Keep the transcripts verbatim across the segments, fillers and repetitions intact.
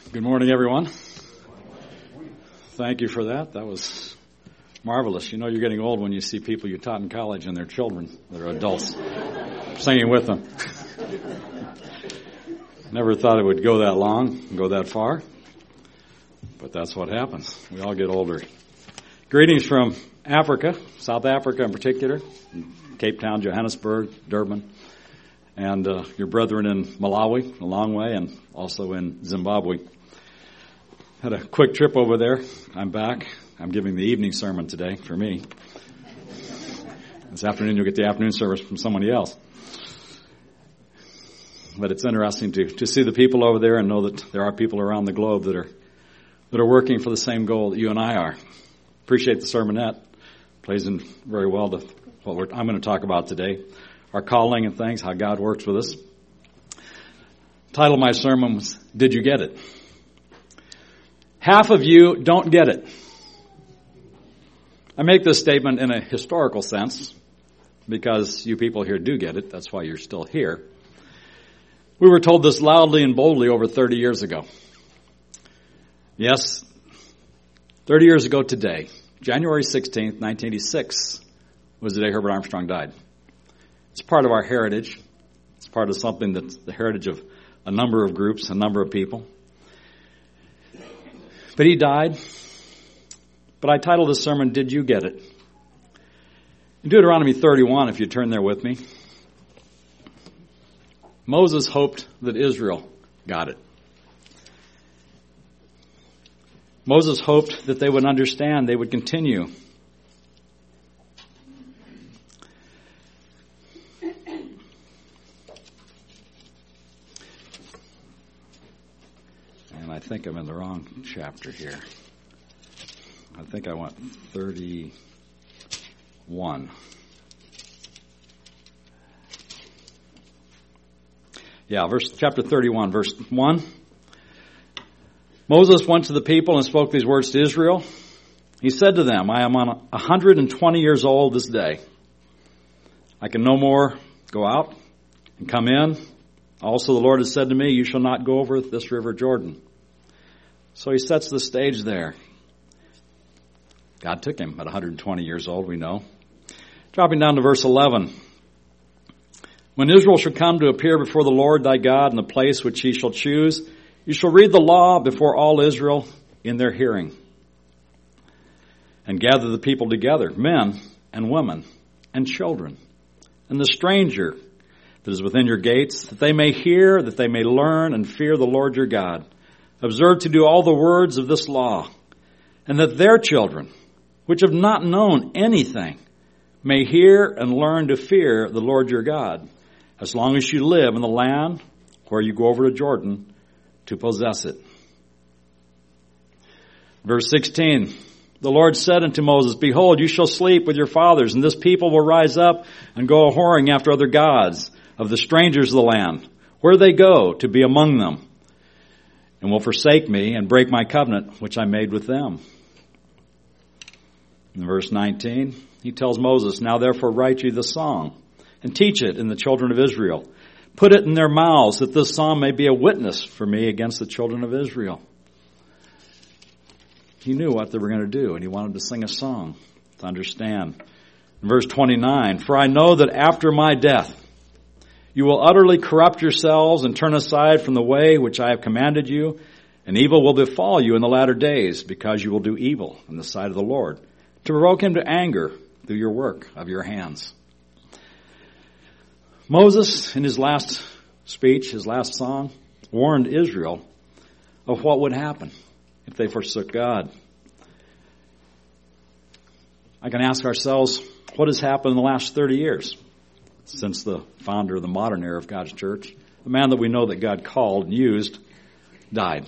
Good morning, everyone. Thank you for that. That was marvelous. You know you're getting old when you see people you taught in college and their children that are adults singing with them. Never thought it would go that long, go that far, but that's what happens. We all get older. Greetings from Africa, South Africa in particular, Cape Town, Johannesburg, Durban, and uh, your brethren in Malawi, a long way, and also in Zimbabwe. Had a quick trip over there. I'm back. I'm giving the evening sermon today for me. This afternoon you'll get the afternoon service from somebody else. But it's interesting to, to see the people over there and know that there are people around the globe that are that are working for the same goal that you and I are. Appreciate the sermonette. Plays in very well to what we're, I'm going to talk about today. Our calling and things, how God works with us. Title of my sermon was, Did You Get It? Half of you don't get it. I make this statement in a historical sense because you people here do get it. That's why you're still here. We were told this loudly and boldly over thirty years ago. Yes, thirty years ago today, January sixteenth, nineteen eighty-six, was the day Herbert Armstrong died. It's part of our heritage. It's part of something that's the heritage of a number of groups, a number of people. But he died. But I titled this sermon, Did You Get It? In Deuteronomy thirty-one, if you turn there with me, Moses hoped that Israel got it. Moses hoped that they would understand, they would continue. And I think I'm in the wrong chapter here. I think I went thirty-one. Yeah, verse chapter thirty-one, verse one. Moses went to the people and spoke these words to Israel. He said to them, I am on one hundred twenty years old this day. I can no more go out and come in. Also the Lord has said to me, you shall not go over this river Jordan. So he sets the stage there. God took him at one hundred twenty years old, we know. Dropping down to verse eleven. When Israel shall come to appear before the Lord thy God in the place which he shall choose, you shall read the law before all Israel in their hearing. And gather the people together, men and women and children, and the stranger that is within your gates, that they may hear, that they may learn and fear the Lord your God. Observe to do all the words of this law, and that their children, which have not known anything, may hear and learn to fear the Lord your God, as long as you live in the land where you go over to Jordan to possess it. Verse sixteen, the Lord said unto Moses, behold, you shall sleep with your fathers, and this people will rise up and go a-whoring after other gods of the strangers of the land, where they go to be among them, and will forsake me and break my covenant which I made with them. In verse nineteen, he tells Moses, now therefore write ye the song, and teach it in the children of Israel. Put it in their mouths, that this song may be a witness for me against the children of Israel. He knew what they were going to do, and he wanted to sing a song to understand. In verse twenty-nine, for I know that after my death, you will utterly corrupt yourselves and turn aside from the way which I have commanded you, and evil will befall you in the latter days, because you will do evil in the sight of the Lord, to provoke him to anger through your work of your hands. Moses, in his last speech, his last song, warned Israel of what would happen if they forsook God. I can ask ourselves, what has happened in the last thirty years since the founder of the modern era of God's church, the man that we know that God called and used, died?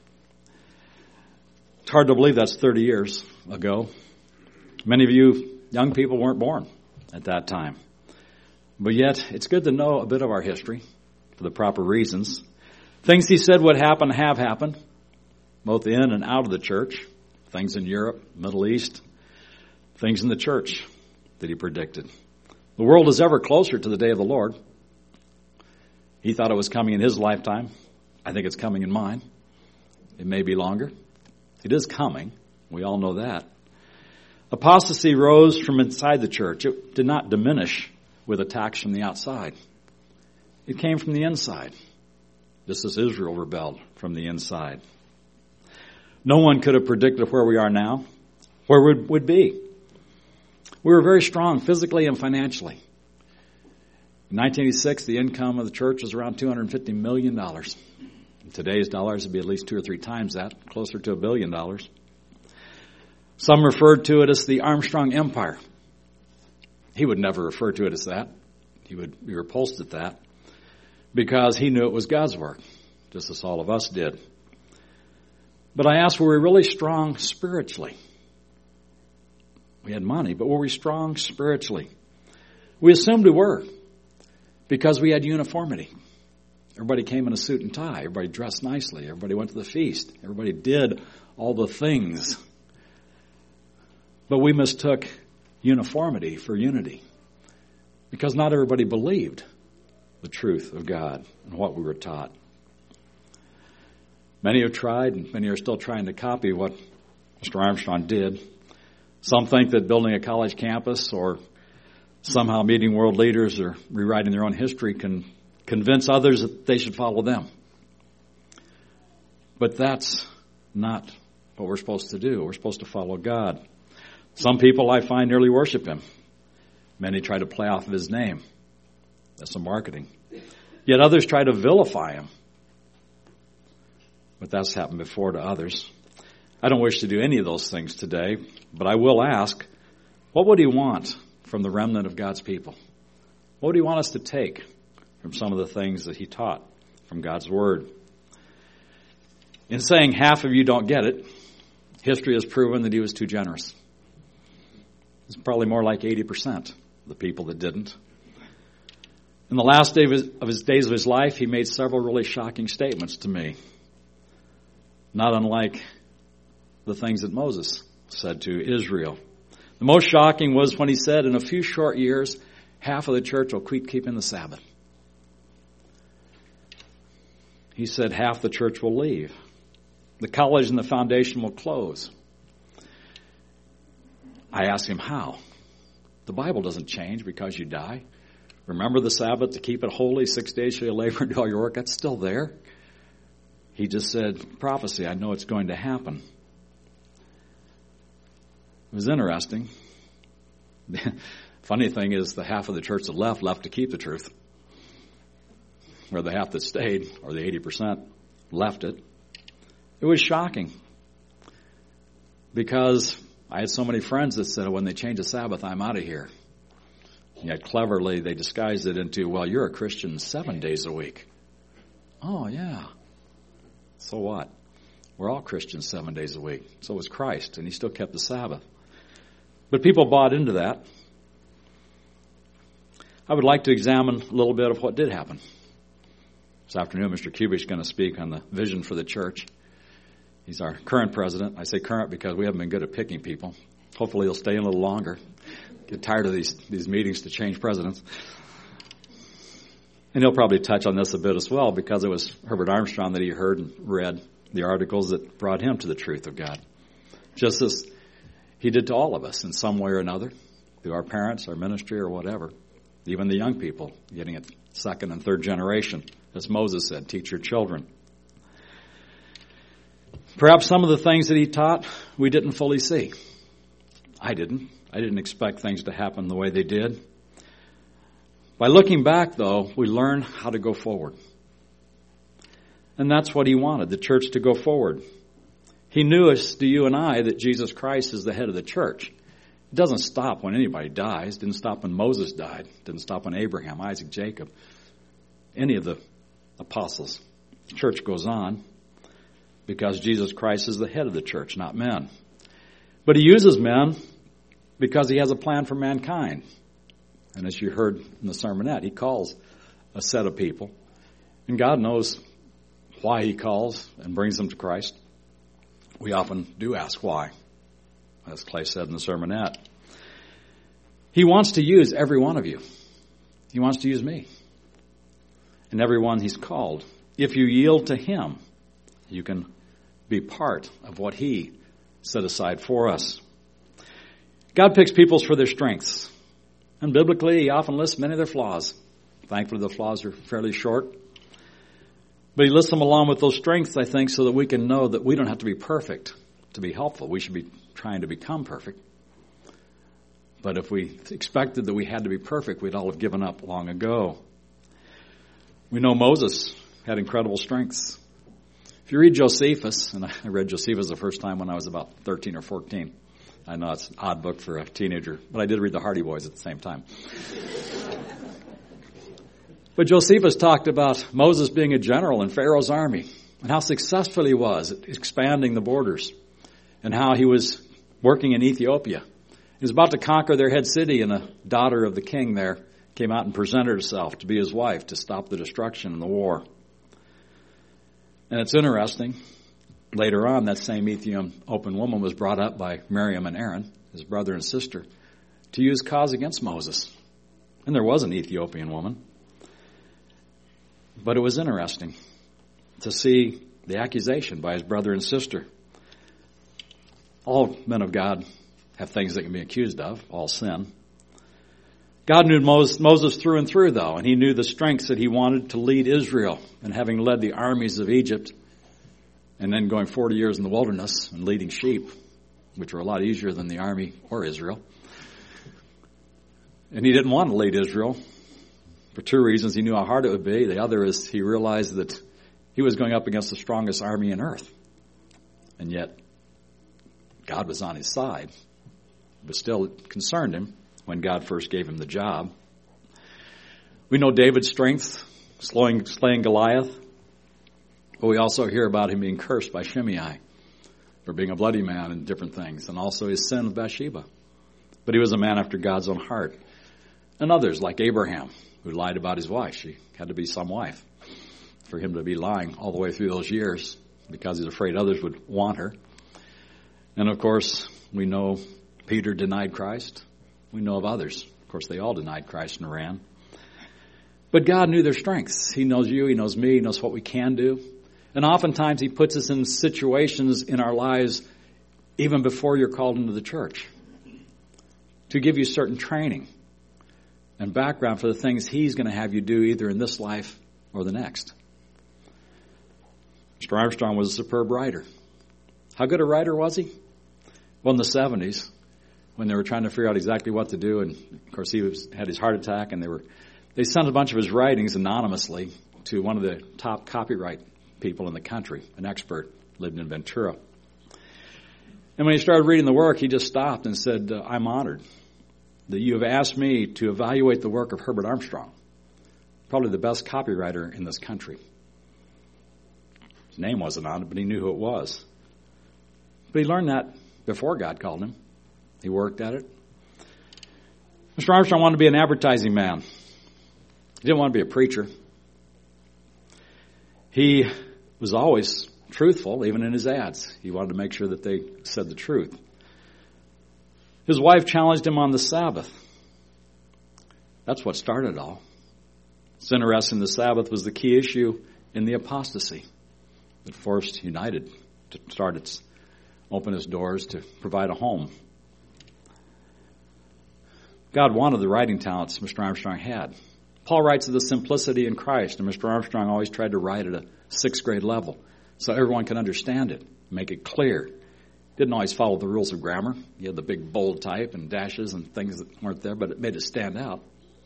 It's hard to believe that's thirty years ago. Many of you young people weren't born at that time. But yet, it's good to know a bit of our history for the proper reasons. Things he said would happen have happened, both in and out of the church. Things in Europe, Middle East, things in the church that he predicted. The world is ever closer to the day of the Lord. He thought it was coming in his lifetime. I think it's coming in mine. It may be longer. It is coming. We all know that. Apostasy rose from inside the church. It did not diminish with attacks from the outside. It came from the inside, just as Israel rebelled from the inside. No one could have predicted where we are now, where we would be. We were very strong physically and financially. In nineteen eighty-six, the income of the church was around two hundred fifty million dollars. In today's dollars, it would be at least two or three times that, closer to a billion dollars. Some referred to it as the Armstrong Empire. He would never refer to it as that. He would be repulsed at that because he knew it was God's work, just as all of us did. But I asked, were we really strong spiritually? We had money, but were we strong spiritually? We assumed we were because we had uniformity. Everybody came in a suit and tie. Everybody dressed nicely. Everybody went to the feast. Everybody did all the things. But we mistook uniformity for unity because not everybody believed the truth of God and what we were taught. Many have tried, and many are still trying to copy what Mister Armstrong did. Some think that building a college campus or somehow meeting world leaders or rewriting their own history can convince others that they should follow them. But that's not what we're supposed to do. We're supposed to follow God. Some people I find nearly worship him. Many try to play off of his name. That's some marketing. Yet others try to vilify him. But that's happened before to others. I don't wish to do any of those things today, but I will ask, what would he want from the remnant of God's people? What would he want us to take from some of the things that he taught from God's Word? In saying half of you don't get it, history has proven that he was too generous. It's probably more like eighty percent of the people that didn't. In the last day of his, of his days of his life, he made several really shocking statements to me. Not unlike the things that Moses said to Israel. The most shocking was when he said, in a few short years, half of the church will quit keeping the Sabbath. He said half the church will leave. The college and the foundation will close. I asked him how. The Bible doesn't change because you die. Remember the Sabbath to keep it holy. Six days shall you labor and do all your work. That's still there. He just said, prophecy, I know it's going to happen. It was interesting. The funny thing is the half of the church that left, left to keep the truth. Or the half that stayed, or the eighty percent, left it. It was shocking. Because I had so many friends that said, when they change the Sabbath, I'm out of here. And yet cleverly they disguised it into, well, you're a Christian seven days a week. Oh, yeah. So what? We're all Christians seven days a week. So was Christ, and he still kept the Sabbath. But people bought into that. I would like to examine a little bit of what did happen. This afternoon, Mister Kubik is going to speak on the vision for the church. He's our current president. I say current because we haven't been good at picking people. Hopefully he'll stay a little longer. Get tired of these, these meetings to change presidents. And he'll probably touch on this a bit as well because it was Herbert Armstrong that he heard and read the articles that brought him to the truth of God. Just as he did to all of us in some way or another, through our parents, our ministry, or whatever. Even the young people getting it second and third generation. As Moses said, teach your children. Perhaps some of the things that he taught we didn't fully see. I didn't. I didn't expect things to happen the way they did. By looking back, though, we learn how to go forward. And that's what he wanted, the church to go forward. He knew, as do you and I, that Jesus Christ is the head of the church. It doesn't stop when anybody dies. It didn't stop when Moses died. It didn't stop when Abraham, Isaac, Jacob, any of the apostles. The church goes on because Jesus Christ is the head of the church, not men. But he uses men because he has a plan for mankind. And as you heard in the sermonette, he calls a set of people. And God knows why he calls and brings them to Christ. We often do ask why, as Clay said in the sermonette. He wants to use every one of you. He wants to use me. And everyone he's called. If you yield to him, you can be part of what He set aside for us. God picks peoples for their strengths. And biblically, He often lists many of their flaws. Thankfully, the flaws are fairly short. But He lists them along with those strengths, I think, so that we can know that we don't have to be perfect to be helpful. We should be trying to become perfect. But if we expected that we had to be perfect, we'd all have given up long ago. We know Moses had incredible strengths. If you read Josephus, and I read Josephus the first time when I was about thirteen or fourteen. I know it's an odd book for a teenager, but I did read the Hardy Boys at the same time. But Josephus talked about Moses being a general in Pharaoh's army and how successful he was at expanding the borders and how he was working in Ethiopia. He was about to conquer their head city, and a daughter of the king there came out and presented herself to be his wife to stop the destruction and the war. And it's interesting, later on, that same Ethiopian woman was brought up by Miriam and Aaron, his brother and sister, to use cause against Moses. And there was an Ethiopian woman. But it was interesting to see the accusation by his brother and sister. All men of God have things they can be accused of, all sin. God knew Moses through and through, though, and He knew the strengths that he wanted to lead Israel. And having led the armies of Egypt, and then going forty years in the wilderness and leading sheep, which were a lot easier than the army or Israel. And he didn't want to lead Israel for two reasons. He knew how hard it would be. The other is he realized that he was going up against the strongest army on earth. And yet, God was on his side, but still it concerned him when God first gave him the job. We know David's strength, slaying, slaying Goliath, but we also hear about him being cursed by Shimei for being a bloody man and different things, and also his sin with Bathsheba. But he was a man after God's own heart. And others, like Abraham, who lied about his wife. She had to be some wife for him to be lying all the way through those years because he's afraid others would want her. And of course, we know Peter denied Christ. We know of others. Of course, they all denied Christ and ran. But God knew their strengths. He knows you. He knows me. He knows what we can do. And oftentimes He puts us in situations in our lives even before you're called into the church to give you certain training and background for the things He's going to have you do either in this life or the next. Mister Armstrong was a superb writer. How good a writer was he? Well, in the seventies, when they were trying to figure out exactly what to do, and of course he was, had his heart attack, and they were they sent a bunch of his writings anonymously to one of the top copyright people in the country, an expert, lived in Ventura. And when he started reading the work, he just stopped and said, uh, I'm honored that you have asked me to evaluate the work of Herbert Armstrong, probably the best copywriter in this country. His name wasn't on it, but he knew who it was. But he learned that before God called him. He worked at it. Mister Armstrong wanted to be an advertising man. He didn't want to be a preacher. He was always truthful, even in his ads. He wanted to make sure that they said the truth. His wife challenged him on the Sabbath. That's what started it all. It's interesting, the Sabbath was the key issue in the apostasy that forced United to start its, open its doors to provide a home. God wanted the writing talents Mister Armstrong had. Paul writes of the simplicity in Christ, and Mister Armstrong always tried to write at a sixth grade level so everyone could understand it, make it clear. Didn't always follow the rules of grammar. He had the big bold type and dashes and things that weren't there, but it made it stand out.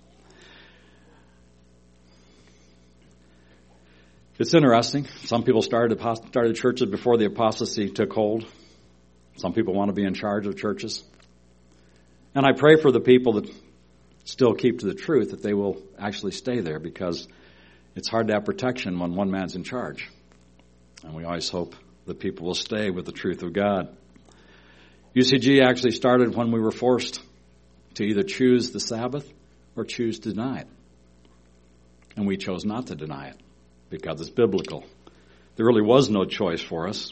It's interesting. Some people started started churches before the apostasy took hold. Some people want to be in charge of churches. And I pray for the people that still keep to the truth that they will actually stay there, because it's hard to have protection when one man's in charge. And we always hope that people will stay with the truth of God. U C G actually started when we were forced to either choose the Sabbath or choose to deny it. And we chose not to deny it because it's biblical. There really was no choice for us.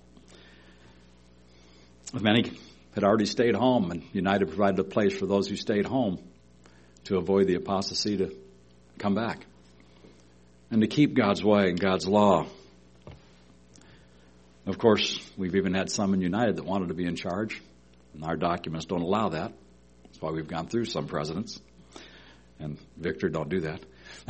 Many had already stayed home, and United provided a place for those who stayed home to avoid the apostasy to come back and to keep God's way and God's law. Of course, we've even had some in United that wanted to be in charge, and our documents don't allow that. That's why we've gone through some presidents. And Victor, don't do that.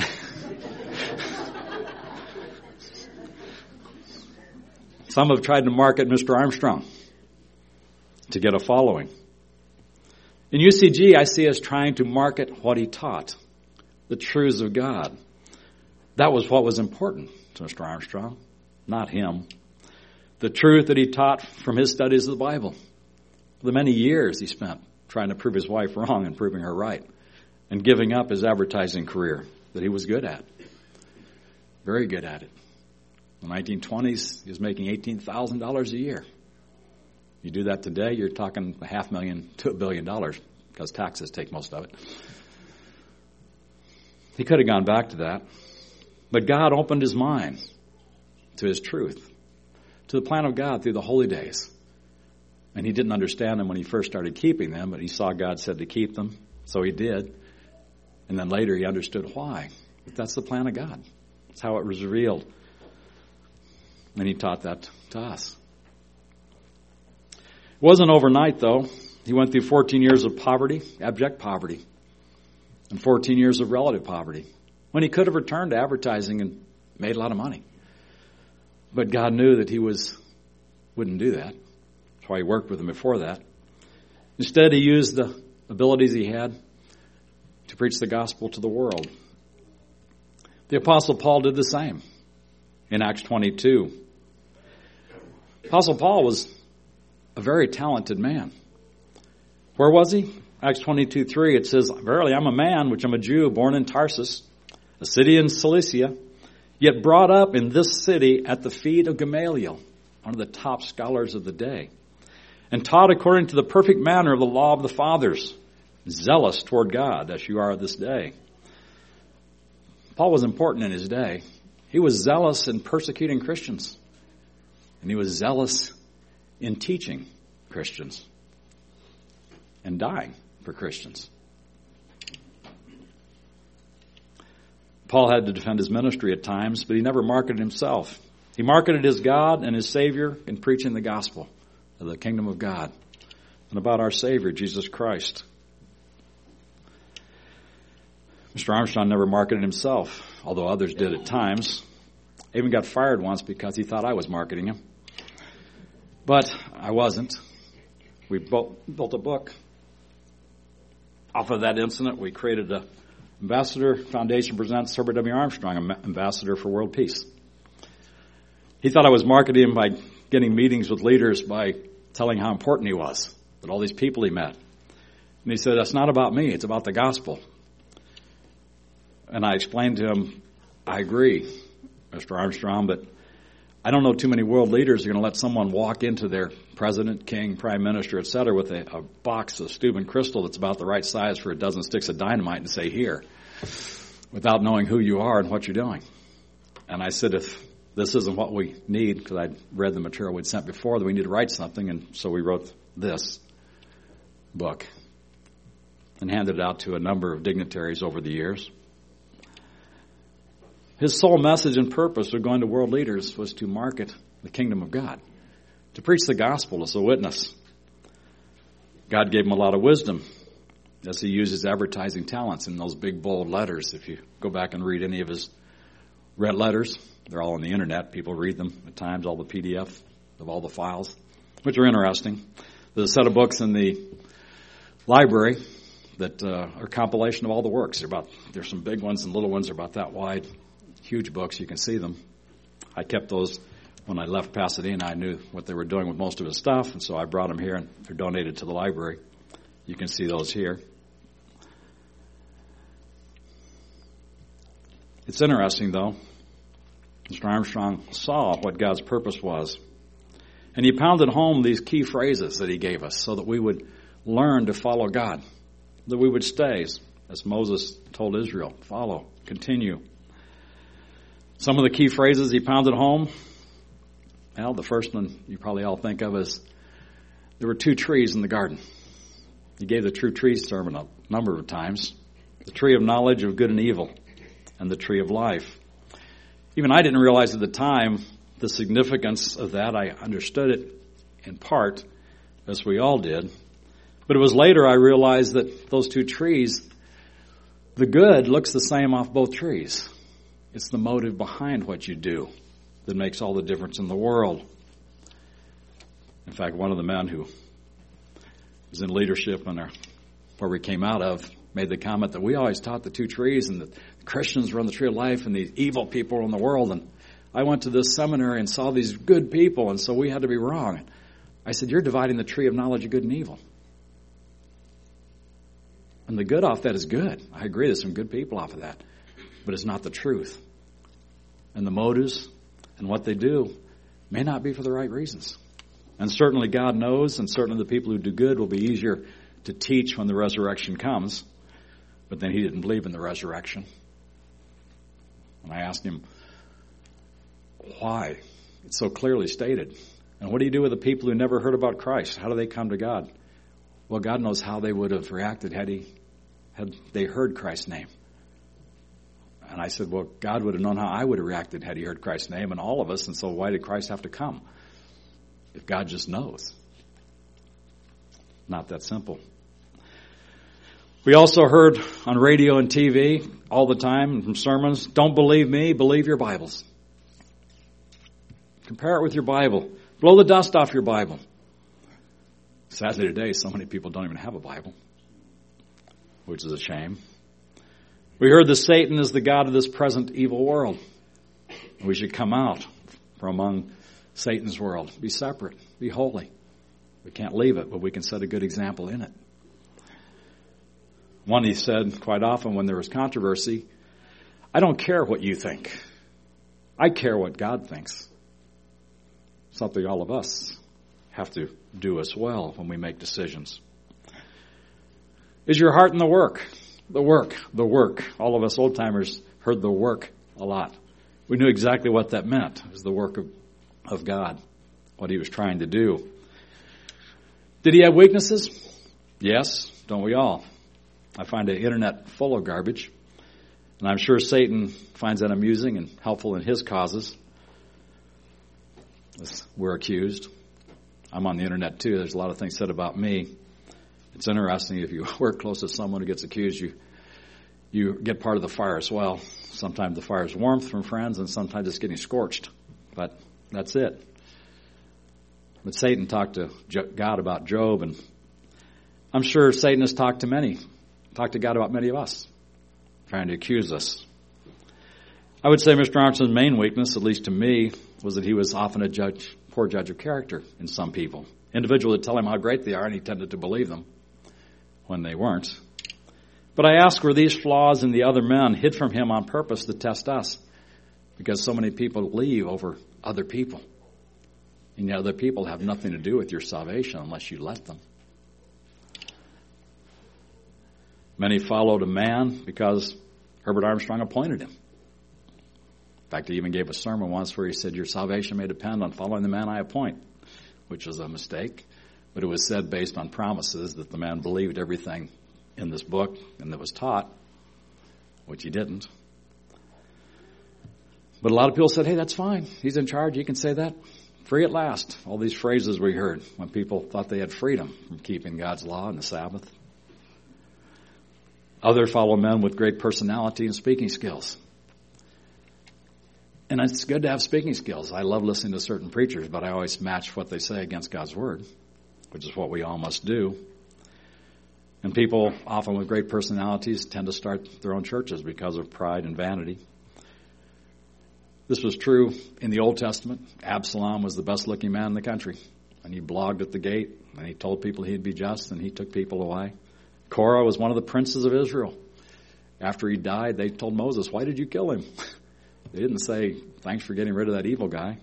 Some have tried to market Mister Armstrong to get a following. In U C G, I see us trying to market what he taught, the truths of God. That was what was important to Mister Armstrong, not him. The truth that he taught from his studies of the Bible. The many years he spent trying to prove his wife wrong and proving her right, and giving up his advertising career that he was good at. Very good at it. In the nineteen twenties, he was making eighteen thousand dollars a year. You do that today, you're talking a half million to a billion dollars, because taxes take most of it. He could have gone back to that. But God opened his mind to his truth, to the plan of God through the holy days. And he didn't understand them when he first started keeping them, but he saw God said to keep them, so he did. And then later he understood why. But that's the plan of God. That's how it was revealed. And he taught that to us. It wasn't overnight, though. He went through fourteen years of poverty, abject poverty, and fourteen years of relative poverty, when he could have returned to advertising and made a lot of money. But God knew that he was wouldn't do that. That's why he worked with him before that. Instead, he used the abilities he had to preach the gospel to the world. The Apostle Paul did the same in Acts twenty-two. Apostle Paul was a very talented man. Where was he? Acts twenty-two three, it says, "Verily, I'm a man, which am a Jew, born in Tarsus, a city in Cilicia, yet brought up in this city at the feet of Gamaliel," one of the top scholars of the day, "and taught according to the perfect manner of the law of the fathers, zealous toward God, as you are this day." Paul was important in his day. He was zealous in persecuting Christians, and he was zealous in teaching Christians and dying for Christians. Paul had to defend his ministry at times, but he never marketed himself. He marketed his God and his Savior in preaching the gospel of the kingdom of God and about our Savior, Jesus Christ. Mister Armstrong never marketed himself, although others did at times. I even got fired once because he thought I was marketing him. But I wasn't. We built, built a book. Off of that incident, we created a Ambassador Foundation presents Herbert W. Armstrong, Ambassador for World Peace. He thought I was marketing him by getting meetings with leaders by telling how important he was, that all these people he met. And he said, "That's not about me, it's about the gospel." And I explained to him, "I agree, Mister Armstrong, but I don't know too many world leaders who are going to let someone walk into their president, king, prime minister, et cetera, with a, a box of Steuben crystal that's about the right size for a dozen sticks of dynamite and say, 'Here,' without knowing who you are and what you're doing." And I said, if this isn't what we need, because I'd read the material we'd sent before, that we need to write something, and so we wrote this book and handed it out to a number of dignitaries over the years. His sole message and purpose of going to world leaders was to market the kingdom of God, to preach the gospel as a witness. God gave him a lot of wisdom as he used his advertising talents in those big, bold letters. If you go back and read any of his red letters, they're all on the internet. People read them at times, all the P D F of all the files, which are interesting. There's a set of books in the library that uh, are a compilation of all the works. They're about, there's some big ones and little ones are about that wide. Huge books, you can see them. I kept those when I left Pasadena. I knew what they were doing with most of his stuff, and so I brought them here, and they're donated to the library. You can see those here. It's interesting, though. Mister Armstrong saw what God's purpose was, and he pounded home these key phrases that he gave us so that we would learn to follow God, that we would stay, as Moses told Israel, follow, continue. Some of the key phrases he pounded home, well, the first one you probably all think of is, there were two trees in the garden. He gave the true trees sermon a number of times. The tree of knowledge of good and evil, and the tree of life. Even I didn't realize at the time the significance of that. I understood it in part, as we all did. But it was later I realized that those two trees, the good looks the same off both trees. It's the motive behind what you do that makes all the difference in the world. In fact, one of the men who was in leadership in our, where we came out of made the comment that we always taught the two trees, and the Christians were on the tree of life and the evil people were in the world. And I went to this seminary and saw these good people, and so we had to be wrong. I said, you're dividing the tree of knowledge of good and evil. And the good off that is good. I agree, there's some good people off of that. But it's not the truth. And the motives and what they do may not be for the right reasons. And certainly God knows, and certainly the people who do good will be easier to teach when the resurrection comes. But then he didn't believe in the resurrection. And I asked him, why? It's so clearly stated. And what do you do with the people who never heard about Christ? How do they come to God? Well, God knows how they would have reacted had he had they heard Christ's name. And I said, well, God would have known how I would have reacted had he heard Christ's name, and all of us, and so why did Christ have to come? If God just knows. Not that simple. We also heard on radio and T V all the time from sermons, don't believe me, believe your Bibles. Compare it with your Bible. Blow the dust off your Bible. Sadly today, so many people don't even have a Bible, which is a shame. We heard that Satan is the god of this present evil world. We should come out from among Satan's world. Be separate. Be holy. We can't leave it, but we can set a good example in it. One, he said quite often when there was controversy, I don't care what you think. I care what God thinks. Something all of us have to do as well when we make decisions. Is your heart in the work? The work, the work. All of us old-timers heard the work a lot. We knew exactly what that meant. It was the work of, of God, what he was trying to do. Did he have weaknesses? Yes, don't we all? I find the internet full of garbage, and I'm sure Satan finds that amusing and helpful in his causes. We're accused. I'm on the internet too. There's a lot of things said about me. It's interesting, if you work close to someone who gets accused, you you get part of the fire as well. Sometimes the fire is warmth from friends, and sometimes it's getting scorched. But that's it. But Satan talked to God about Job, and I'm sure Satan has talked to many, talked to God about many of us, trying to accuse us. I would say Mister Armstrong's main weakness, at least to me, was that he was often a judge, poor judge of character in some people. Individuals would tell him how great they are, and he tended to believe them when they weren't. But I ask, were these flaws in the other men hid from him on purpose to test us? Because so many people leave over other people. And yet other people have nothing to do with your salvation unless you let them. Many followed a man because Herbert Armstrong appointed him. In fact, he even gave a sermon once where he said, your salvation may depend on following the man I appoint, which was a mistake. But it was said based on promises that the man believed everything in this book and that was taught, which he didn't. But a lot of people said, hey, that's fine. He's in charge. He can say that. Free at last. All these phrases we heard when people thought they had freedom from keeping God's law and the Sabbath. Others follow men with great personality and speaking skills. And it's good to have speaking skills. I love listening to certain preachers, but I always match what they say against God's word, which is what we all must do. And people, often with great personalities, tend to start their own churches because of pride and vanity. This was true in the Old Testament. Absalom was the best-looking man in the country. And he blogged at the gate, and he told people he'd be just, and he took people away. Korah was one of the princes of Israel. After he died, they told Moses, why did you kill him? They didn't say, thanks for getting rid of that evil guy.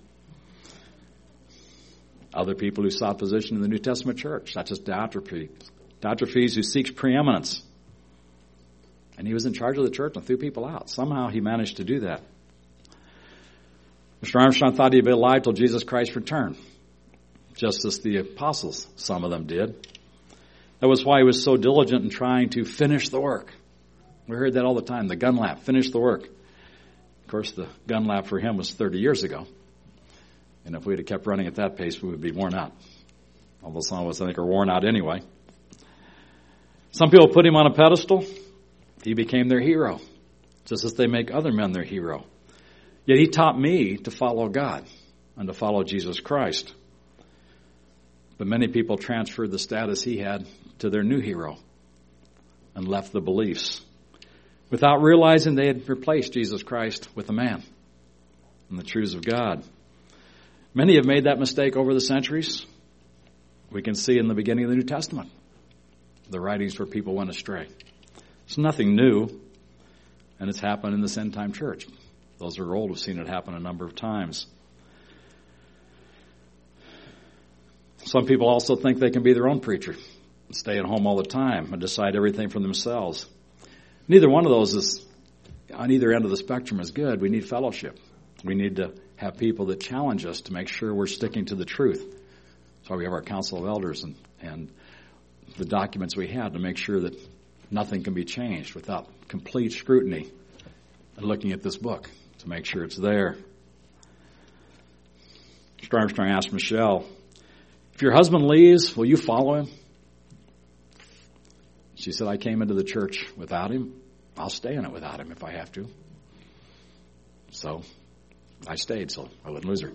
Other people who sought position in the New Testament church, such as Diotrephes. Diotrephes who seeks preeminence. And he was in charge of the church and threw people out. Somehow he managed to do that. Mister Armstrong thought he'd be alive till Jesus Christ returned, just as the apostles, some of them did. That was why he was so diligent in trying to finish the work. We heard that all the time, the gun lap, finish the work. Of course, the gun lap for him was thirty years ago. And if we'd have kept running at that pace, we would be worn out. Although some of us, I think, are worn out anyway. Some people put him on a pedestal. He became their hero, just as they make other men their hero. Yet he taught me to follow God and to follow Jesus Christ. But many people transferred the status he had to their new hero and left the beliefs without realizing they had replaced Jesus Christ with a man and the truths of God. Many have made that mistake over the centuries. We can see in the beginning of the New Testament the writings where people went astray. It's nothing new, and it's happened in this end-time church. Those who are old have seen it happen a number of times. Some people also think they can be their own preacher, stay at home all the time, and decide everything for themselves. Neither one of those is, on either end of the spectrum, is good. We need fellowship. We need to have people that challenge us to make sure we're sticking to the truth. That's why we have our council of elders and, and the documents we have to make sure that nothing can be changed without complete scrutiny and looking at this book to make sure it's there. Mister Armstrong asked Michelle, if your husband leaves, will you follow him? She said, I came into the church without him. I'll stay in it without him if I have to. So I stayed, so I wouldn't lose her.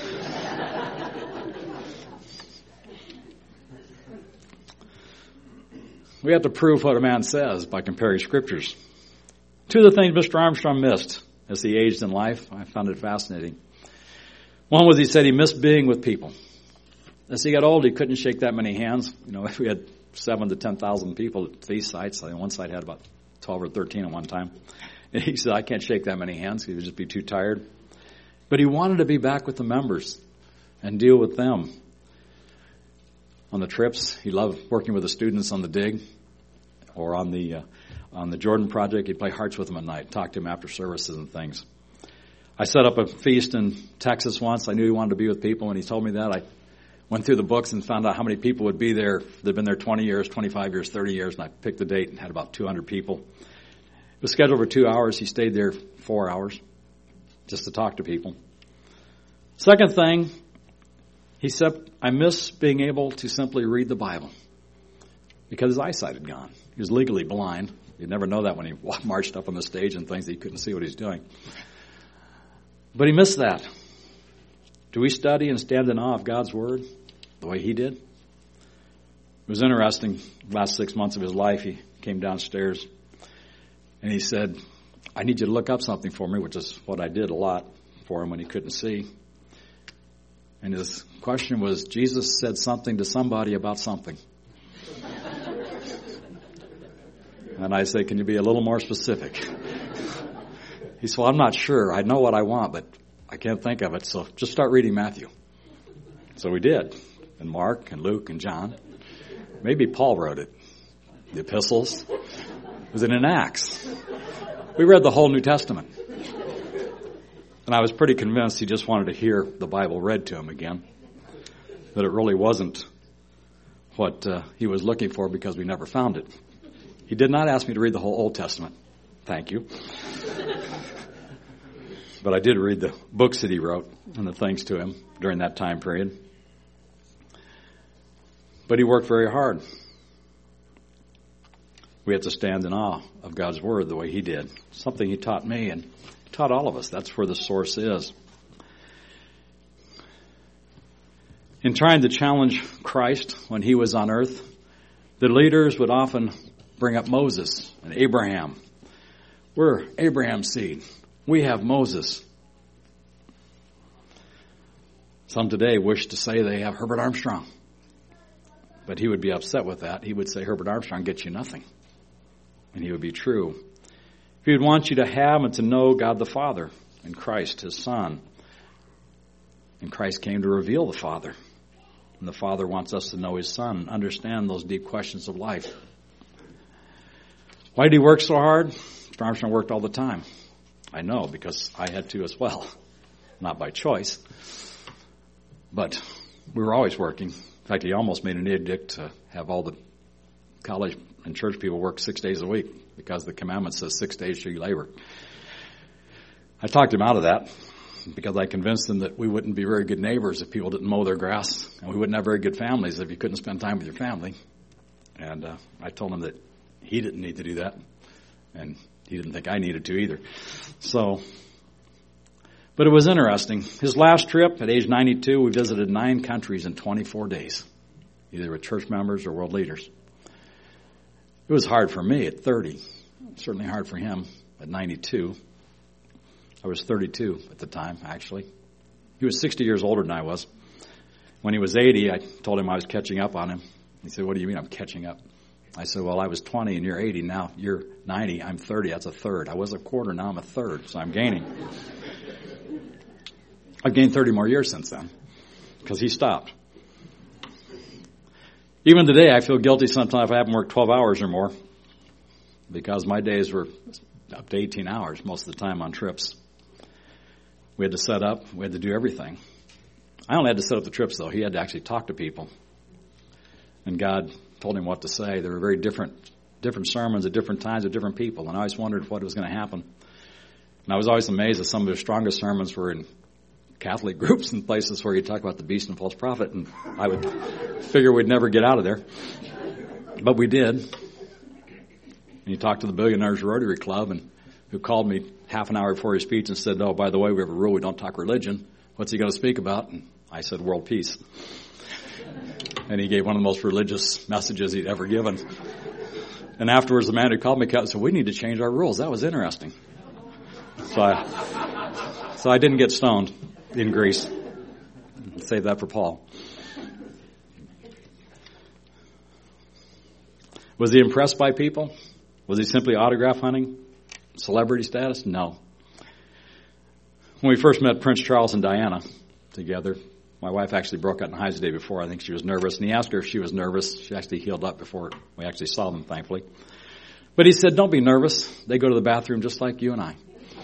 We have to prove what a man says by comparing scriptures. Two of the things Mister Armstrong missed as he aged in life, I found it fascinating. One was he said he missed being with people. As he got old, he couldn't shake that many hands. You know, we had seven to ten thousand people at these sites. I think one site had about twelve or thirteen at one time. And he said, I can't shake that many hands. He would just be too tired. But he wanted to be back with the members and deal with them. On the trips, he loved working with the students on the dig or on the uh, on the Jordan project. He'd play hearts with them at night, talk to them after services and things. I set up a feast in Texas once. I knew he wanted to be with people. When he told me that, I went through the books and found out how many people would be there. They'd been there twenty years, twenty-five years, thirty years, and I picked the date and had about two hundred people. It was scheduled for two hours. He stayed there four hours just to talk to people. Second thing, he said, I miss being able to simply read the Bible because his eyesight had gone. He was legally blind. You'd never know that when he marched up on the stage and things. He couldn't see what he's doing. But he missed that. Do we study and stand in awe of God's Word the way he did? It was interesting. The last six months of his life, he came downstairs and he said, I need you to look up something for me, which is what I did a lot for him when he couldn't see. And his question was, Jesus said something to somebody about something. And I said, can you be a little more specific? He said, well, I'm not sure. I know what I want, but I can't think of it, so just start reading Matthew. So we did. And Mark and Luke and John. Maybe Paul wrote it. The epistles. It was in Acts. We read the whole New Testament. And I was pretty convinced he just wanted to hear the Bible read to him again. That it really wasn't what uh, he was looking for because we never found it. He did not ask me to read the whole Old Testament. Thank you. But I did read the books that he wrote and the things to him during that time period. But he worked very hard. We have to stand in awe of God's Word the way he did. Something he taught me and taught all of us. That's where the source is. In trying to challenge Christ when he was on earth, the leaders would often bring up Moses and Abraham. We're Abraham's seed. We have Moses. Some today wish to say they have Herbert Armstrong. But he would be upset with that. He would say Herbert Armstrong gets you nothing. And he would be true. He would want you to have and to know God the Father and Christ, his Son. And Christ came to reveal the Father. And the Father wants us to know his Son, understand those deep questions of life. Why did he work so hard? Mister Armstrong worked all the time. I know, because I had to as well. Not by choice. But we were always working. In fact, he almost made an edict to have all the college and church people work six days a week because the commandment says six days shall you labor. I talked him out of that because I convinced him that we wouldn't be very good neighbors if people didn't mow their grass, and we wouldn't have very good families if you couldn't spend time with your family. And uh, I told him that he didn't need to do that, and he didn't think I needed to either. So, but it was interesting. His last trip, at age ninety-two, we visited nine countries in twenty-four days, either with church members or world leaders. It was hard for me at thirty. Certainly hard for him at ninety-two. I was thirty-two at the time, actually. He was sixty years older than I was. When he was eighty, I told him I was catching up on him. He said, "What do you mean I'm catching up?" I said, "Well, I was twenty and you're eighty. Now you're ninety. I'm thirty. That's a third. I was a quarter. Now I'm a third. So I'm gaining." I've gained thirty more years since then because he stopped. Even today, I feel guilty sometimes if I haven't worked twelve hours or more because my days were up to eighteen hours most of the time on trips. We had to set up. We had to do everything. I only had to set up the trips, though. He had to actually talk to people. And God told him what to say. There were very different different sermons at different times with different people. And I always wondered what was going to happen. And I was always amazed that some of his strongest sermons were in Catholic groups and places where he talked about the beast and false prophet. And I would figure we'd never get out of there. But we did. And he talked to the Billionaires Rotary Club, and who called me half an hour before his speech and said, "Oh, by the way, we have a rule, we don't talk religion. What's he going to speak about?" And I said, "World peace." And he gave one of the most religious messages he'd ever given. And afterwards, the man who called me said, "We need to change our rules." That was interesting. So I, so I didn't get stoned in Greece. Save that for Paul. Was he impressed by people? Was he simply autograph hunting? Celebrity status? No. When we first met Prince Charles and Diana together, my wife actually broke out in hives the day before. I think she was nervous. And he asked her if she was nervous. She actually healed up before we actually saw them, thankfully. But he said, "Don't be nervous. They go to the bathroom just like you and I."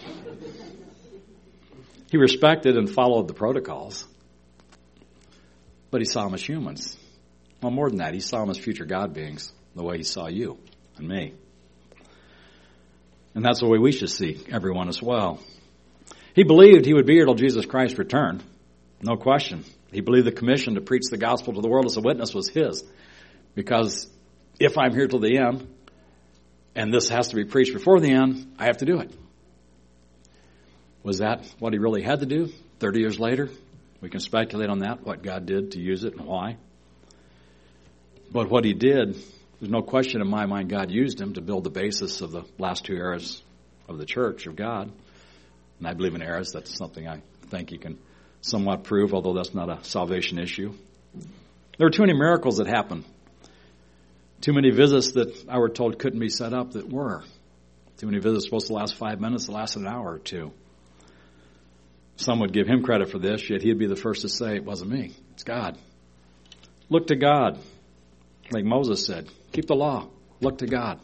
He respected and followed the protocols. But he saw them as humans. Well, more than that, he saw them as future God beings, the way he saw you and me. And that's the way we should see everyone as well. He believed he would be here till Jesus Christ returned. No question. He believed the commission to preach the gospel to the world as a witness was his. Because if I'm here till the end, and this has to be preached before the end, I have to do it. Was that what he really had to do? Thirty years later, we can speculate on that, what God did to use it and why. But what he did, there's no question in my mind God used him to build the basis of the last two eras of the church of God. And I believe in eras. That's something I think you can somewhat prove, although that's not a salvation issue. There were too many miracles that happened. Too many visits that I were told couldn't be set up that were. Too many visits supposed to last five minutes that lasted an hour or two. Some would give him credit for this, yet he'd be the first to say, "It wasn't me, it's God." Look to God. Like Moses said, keep the law. Look to God.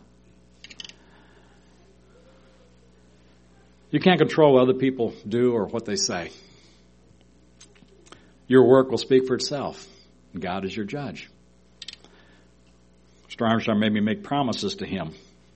You can't control what other people do or what they say. Your work will speak for itself. God is your judge. Mister Armstrong made me make promises to him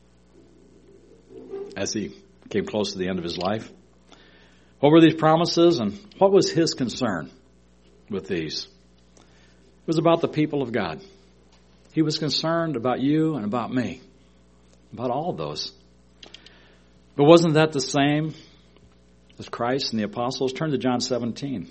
as he came close to the end of his life. What were these promises, and what was his concern with these? It was about the people of God. He was concerned about you and about me, about all of those. But wasn't that the same as Christ and the apostles? Turn to John seventeen.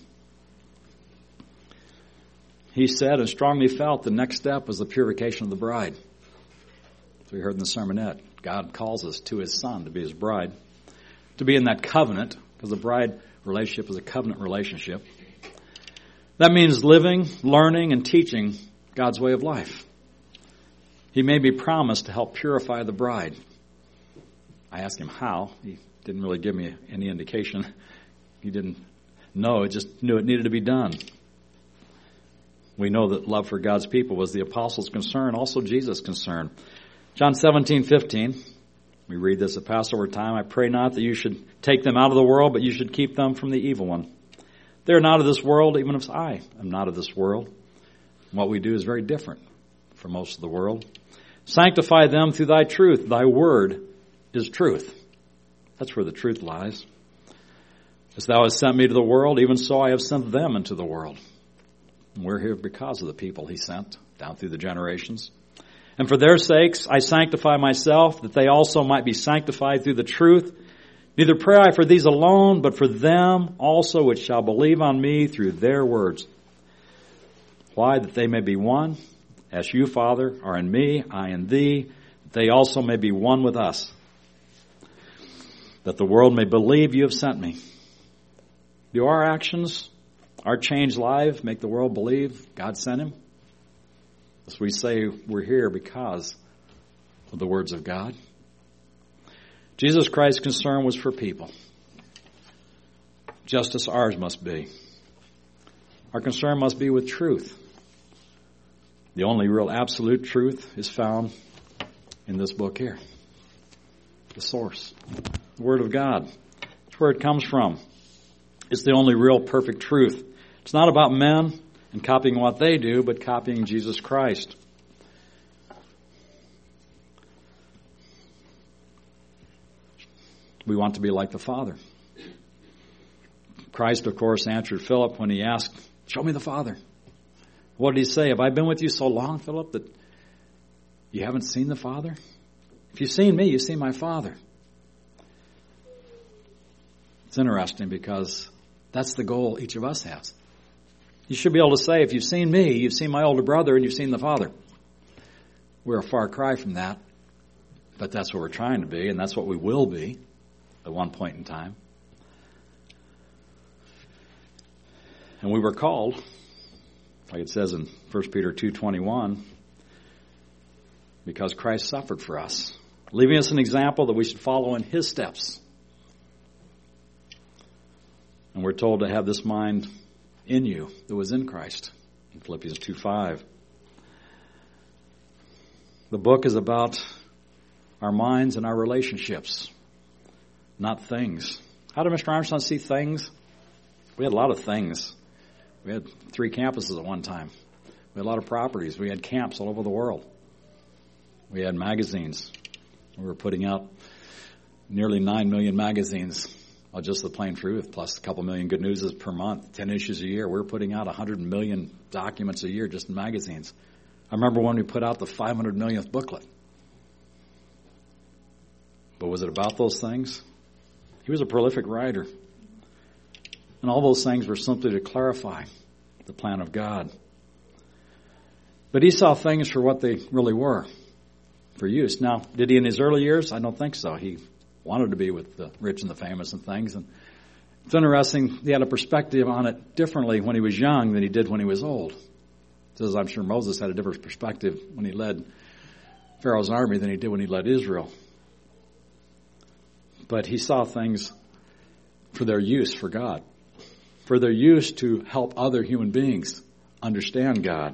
He said and strongly felt the next step was the purification of the bride. So we heard in the sermonette, God calls us to his son to be his bride, to be in that covenant, because the bride relationship is a covenant relationship. That means living, learning, and teaching God's way of life. He made me promise to help purify the bride. I asked him how. He didn't really give me any indication. He didn't know. He just knew it needed to be done. We know that love for God's people was the apostles' concern, also Jesus' concern. John seventeen fifteen. We read this at Passover time. "I pray not that you should take them out of the world, but you should keep them from the evil one. They are not of this world, even as I am not of this world." And what we do is very different from most of the world. "Sanctify them through thy truth. Thy word is truth." That's where the truth lies. As thou hast sent me to the world, even so I have sent them into the world. And we're here because of the people he sent down through the generations. And for their sakes I sanctify myself, that they also might be sanctified through the truth. Neither pray I for these alone, but for them also which shall believe on me through their words. Why? That they may be one, as you, Father, are in me, I in thee, that they also may be one with us, that the world may believe you have sent me. Do our actions, our changed life, make the world believe God sent him? As we say, we're here because of the words of God. Jesus Christ's concern was for people, just as ours must be. Our concern must be with truth. The only real absolute truth is found in this book here. The source, the Word of God. It's where it comes from. It's the only real perfect truth. It's not about men and copying what they do, but copying Jesus Christ. We want to be like the Father. Christ, of course, answered Philip when he asked, "Show me the Father." What did he say? "Have I been with you so long, Philip, that you haven't seen the Father? If you've seen me, you've seen my Father." It's interesting because that's the goal each of us has. You should be able to say, if you've seen me, you've seen my older brother, and you've seen the Father. We're a far cry from that, but that's what we're trying to be, and that's what we will be at one point in time. And we were called, like it says in First Peter two twenty-one, because Christ suffered for us, leaving us an example that we should follow in his steps. And we're told to have this mind in you that was in Christ, in Philippians two five. The book is about our minds and our relationships, not things. How did Mister Armstrong see things? We had a lot of things. We had three campuses at one time. We had a lot of properties. We had camps all over the world. We had magazines. We were putting out nearly nine million magazines. Well, just the plain truth, plus a couple million good newses per month, ten issues a year. We were putting out one hundred million documents a year just in magazines. I remember when we put out the five hundred millionth booklet. But was it about those things? He was a prolific writer. And all those things were simply to clarify the plan of God. But he saw things for what they really were, for use. Now, did he in his early years? I don't think so. He wanted to be with the rich and the famous and things. And it's interesting, he had a perspective on it differently when he was young than he did when he was old. It says, I'm sure Moses had a different perspective when he led Pharaoh's army than he did when he led Israel. But he saw things for their use for God, for their use to help other human beings understand God.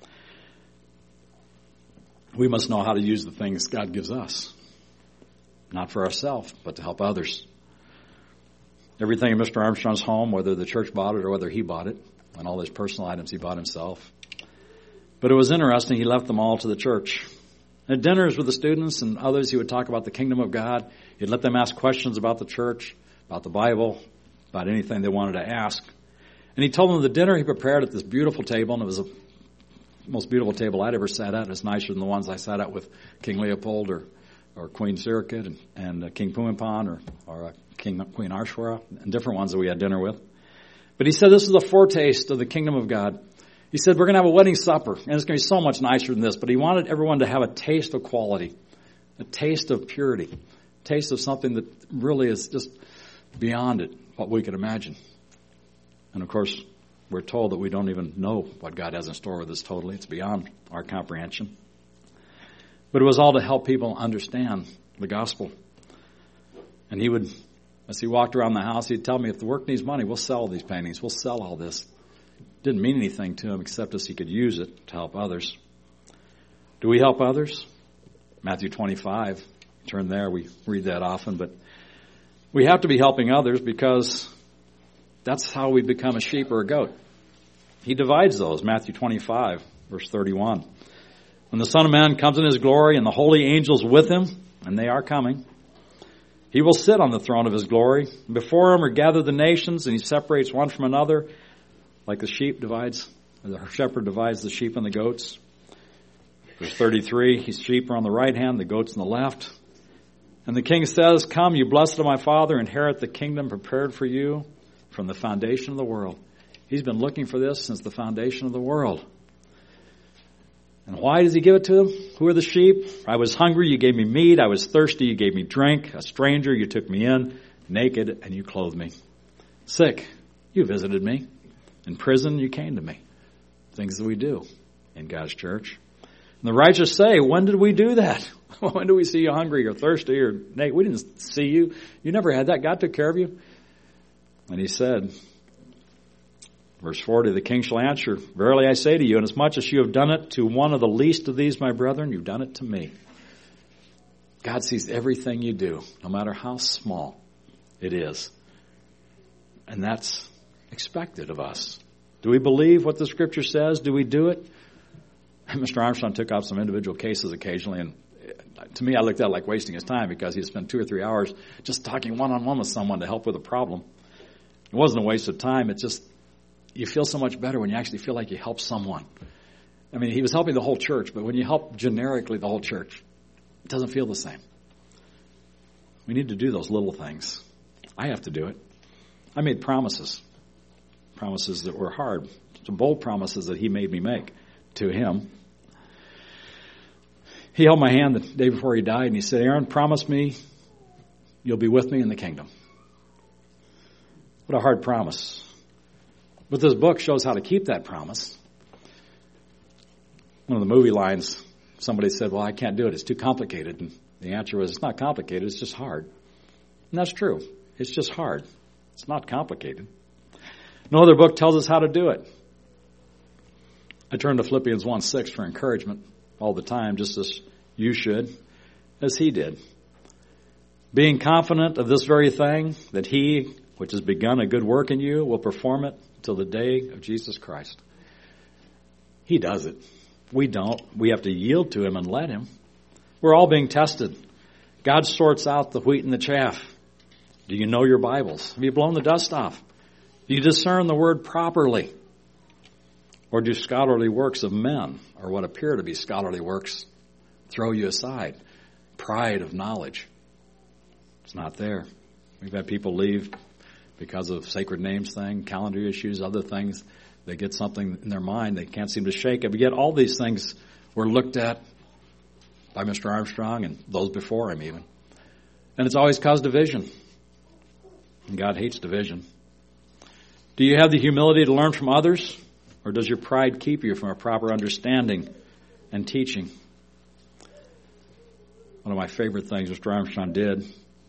We must know how to use the things God gives us. Not for ourselves, but to help others. Everything in Mister Armstrong's home, whether the church bought it or whether he bought it, and all his personal items he bought himself. But it was interesting, he left them all to the church. At dinners with the students and others, he would talk about the kingdom of God. He'd let them ask questions about the church, about the Bible, about anything they wanted to ask. And he told them the dinner he prepared at this beautiful table, and it was the most beautiful table I'd ever sat at. It's nicer than the ones I sat at with King Leopold or or Queen Sirikit and, and uh, King Pumipan or, or uh, King Queen Ashwara and different ones that we had dinner with. But he said this is a foretaste of the kingdom of God. He said we're going to have a wedding supper, and it's going to be so much nicer than this. But he wanted everyone to have a taste of quality, a taste of purity, a taste of something that really is just beyond it, what we could imagine. And of course, we're told that we don't even know what God has in store with us totally. It's beyond our comprehension. But it was all to help people understand the gospel. And he would, as he walked around the house, he'd tell me, if the work needs money, we'll sell these paintings. We'll sell all this. Didn't mean anything to him except as he could use it to help others. Do we help others? Matthew twenty-five. Turn there. We read that often. But we have to be helping others because that's how we become a sheep or a goat. He divides those. Matthew twenty-five, verse thirty-one. When the Son of Man comes in his glory and the holy angels with him, and they are coming, He will sit on the throne of his glory. Before him are gathered the nations, and he separates one from another, like the sheep divides, or the shepherd divides the sheep and the goats. Verse thirty-three, his sheep are on the right hand, the goats on the left. And the king says, "Come, you blessed of my Father, inherit the kingdom prepared for you from the foundation of the world." He's been looking for this since the foundation of the world. And why does he give it to them? Who are the sheep? I was hungry, you gave me meat. I was thirsty, you gave me drink. A stranger, you took me in. Naked, and you clothed me. Sick, you visited me. In prison, you came to me. Things that we do in God's church. And the righteous say, when did we do that? When do we see you hungry or thirsty or naked? We didn't see you. You never had that. God took care of you. And he said, verse forty, the king shall answer, verily I say to you, inasmuch as you have done it to one of the least of these, my brethren, you've done it to me. God sees everything you do, no matter how small it is. And that's expected of us. Do we believe what the Scripture says? Do we do it? Mister Armstrong took up some individual cases occasionally, and to me I looked at it like wasting his time because he'd spend two or three hours just talking one-on-one with someone to help with a problem. It wasn't a waste of time. It's just, you feel so much better when you actually feel like you helped someone. I mean, he was helping the whole church, but when you help generically the whole church, it doesn't feel the same. We need to do those little things. I have to do it. I made promises. Promises that were hard. Some bold promises that he made me make to him. He held my hand the day before he died, and he said, Aaron, promise me you'll be with me in the kingdom. What a hard promise. But this book shows how to keep that promise. One of the movie lines, somebody said, well, I can't do it. It's too complicated. And the answer was, it's not complicated. It's just hard. And that's true. It's just hard. It's not complicated. No other book tells us how to do it. I turn to Philippians one six for encouragement all the time, just as you should, as he did. Being confident of this very thing, that he, which has begun a good work in you, will perform it till the day of Jesus Christ. He does it. We don't. We have to yield to him and let him. We're all being tested. God sorts out the wheat and the chaff. Do you know your Bibles? Have you blown the dust off? Do you discern the word properly? Or do scholarly works of men, or what appear to be scholarly works, throw you aside? Pride of knowledge. It's not there. We've had people leave because of sacred names thing, calendar issues, other things. They get something in their mind, they can't seem to shake it. But yet all these things were looked at by Mister Armstrong and those before him even. And it's always caused division. And God hates division. Do you have the humility to learn from others? Or does your pride keep you from a proper understanding and teaching? One of my favorite things Mister Armstrong did,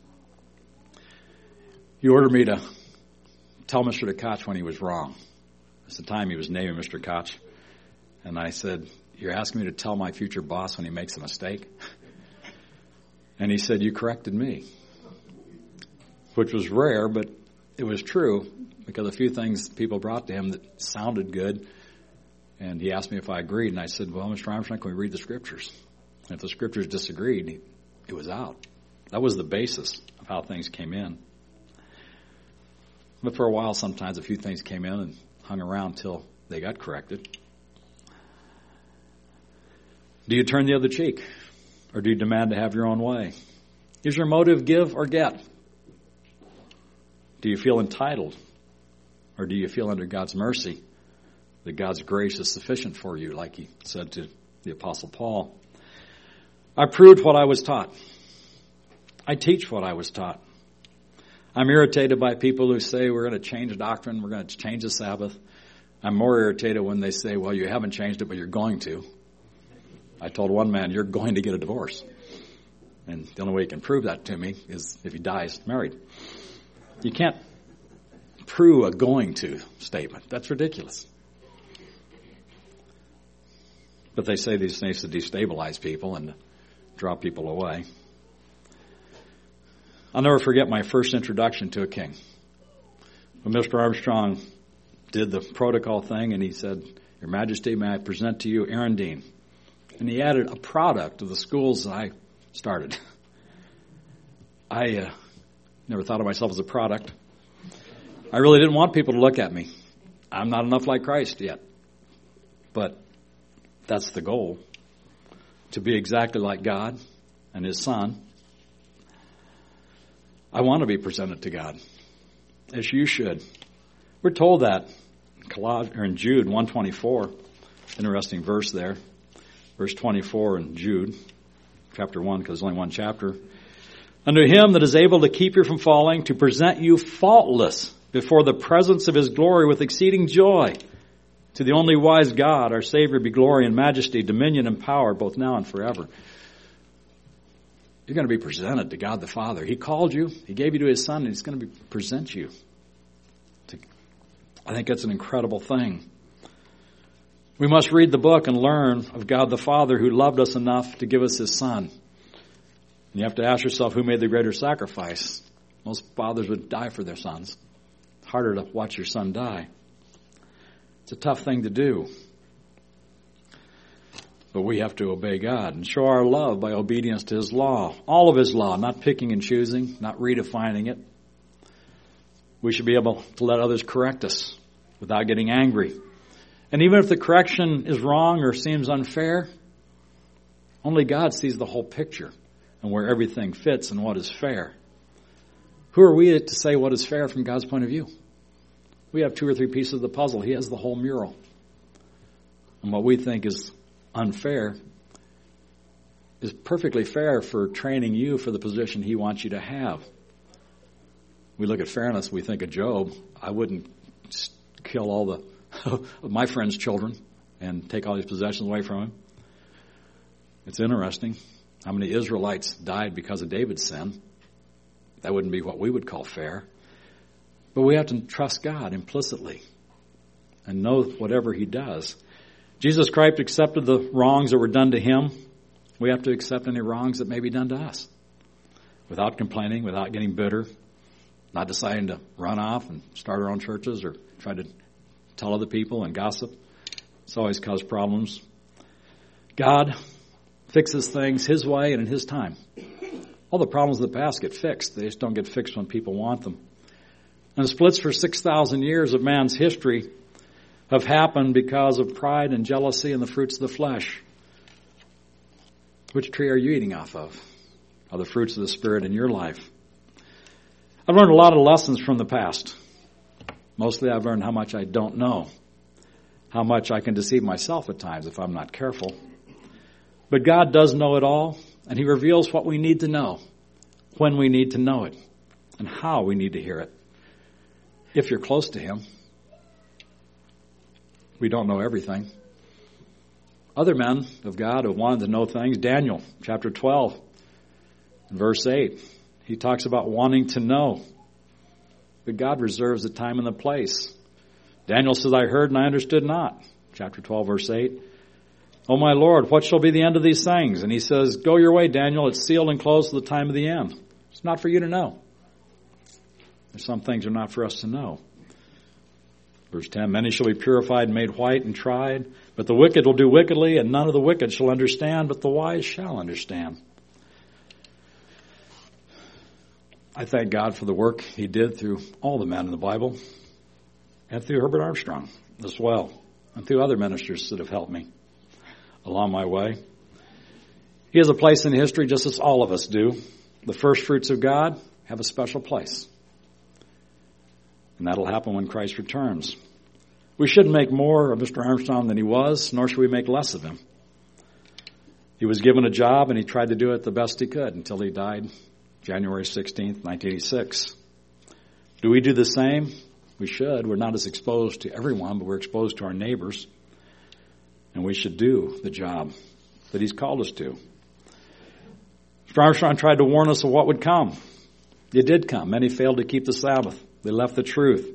he ordered me to tell Mister DeKotch when he was wrong. It's the time he was naming Mister Koch. And I said, you're asking me to tell my future boss when he makes a mistake? And he said, you corrected me. Which was rare, but it was true, because a few things people brought to him that sounded good. And he asked me if I agreed. And I said, well, Mister Armstrong, can we read the Scriptures? And if the Scriptures disagreed, it was out. That was the basis of how things came in. But for a while, sometimes a few things came in and hung around till they got corrected. Do you turn the other cheek? Or do you demand to have your own way? Is your motive give or get? Do you feel entitled? Or do you feel under God's mercy that God's grace is sufficient for you, like he said to the Apostle Paul? I proved what I was taught. I teach what I was taught. I'm irritated by people who say we're going to change doctrine, we're going to change the Sabbath. I'm more irritated when they say, well, you haven't changed it, but you're going to. I told one man, you're going to get a divorce. And the only way you can prove that to me is if he dies married. You can't prove a going to statement. That's ridiculous. But they say these things to destabilize people and draw people away. I'll never forget my first introduction to a king. When Mister Armstrong did the protocol thing and he said, Your Majesty, may I present to you Aaron Dean? And he added a product of the schools that I started. I uh, Never thought of myself as a product. I really didn't want people to look at me. I'm not enough like Christ yet. But that's the goal, to be exactly like God and His Son. I want to be presented to God, as you should. We're told that in, Coloss- or in Jude one twenty-four. Interesting verse there. Verse twenty-four in Jude, chapter one, because there's only one chapter. Unto Him that is able to keep you from falling, to present you faultless before the presence of His glory with exceeding joy. To the only wise God, our Savior, be glory and majesty, dominion and power, both now and forever. You're going to be presented to God the Father. He called you. He gave you to His Son, and He's going to be, present you. To, I think that's an incredible thing. We must read the book and learn of God the Father, who loved us enough to give us His Son. And you have to ask yourself, who made the greater sacrifice? Most fathers would die for their sons. It's harder to watch your son die. It's a tough thing to do. But we have to obey God and show our love by obedience to His law. All of His law, not picking and choosing, not redefining it. We should be able to let others correct us without getting angry. And even if the correction is wrong or seems unfair, only God sees the whole picture and where everything fits and what is fair. Who are we to say what is fair from God's point of view? We have two or three pieces of the puzzle. He has the whole mural. And what we think is unfair is perfectly fair for training you for the position He wants you to have. We look at fairness, we think of Job. I wouldn't kill all the of my friend's children and take all his possessions away from him. It's interesting how many Israelites died because of David's sin. That wouldn't be what we would call fair. But we have to trust God implicitly and know whatever He does. Jesus Christ accepted the wrongs that were done to Him. We have to accept any wrongs that may be done to us without complaining, without getting bitter, not deciding to run off and start our own churches or try to tell other people and gossip. It's always caused problems. God fixes things His way and in His time. All the problems of the past get fixed. They just don't get fixed when people want them. And the splits for six thousand years of man's history have happened because of pride and jealousy and the fruits of the flesh. Which tree are you eating off of? Are the fruits of the Spirit in your life? I've learned a lot of lessons from the past. Mostly I've learned how much I don't know, how much I can deceive myself at times if I'm not careful. But God does know it all, and He reveals what we need to know, when we need to know it, and how we need to hear it. If you're close to Him, we don't know everything. Other men of God have wanted to know things. Daniel, chapter twelve, verse eight, he talks about wanting to know. But God reserves the time and the place. Daniel says, I heard and I understood not. Chapter twelve, verse eight. Oh my Lord, what shall be the end of these things? And He says, go your way, Daniel. It's sealed and closed to the time of the end. It's not for you to know. There's some things are not for us to know. Verse ten, many shall be purified and made white and tried. But the wicked will do wickedly, and none of the wicked shall understand, but the wise shall understand. I thank God for the work He did through all the men in the Bible and through Herbert Armstrong as well, and through other ministers that have helped me along my way. He has a place in history just as all of us do. The first fruits of God have a special place. And that'll happen when Christ returns. We shouldn't make more of Mister Armstrong than he was, nor should we make less of him. He was given a job and he tried to do it the best he could until he died January sixteenth, nineteen eighty-six. Do we do the same? We should. We're not as exposed to everyone, but we're exposed to our neighbors. And we should do the job that He's called us to. Mister Armstrong tried to warn us of what would come. It did come. Many failed to keep the Sabbath. They left the truth.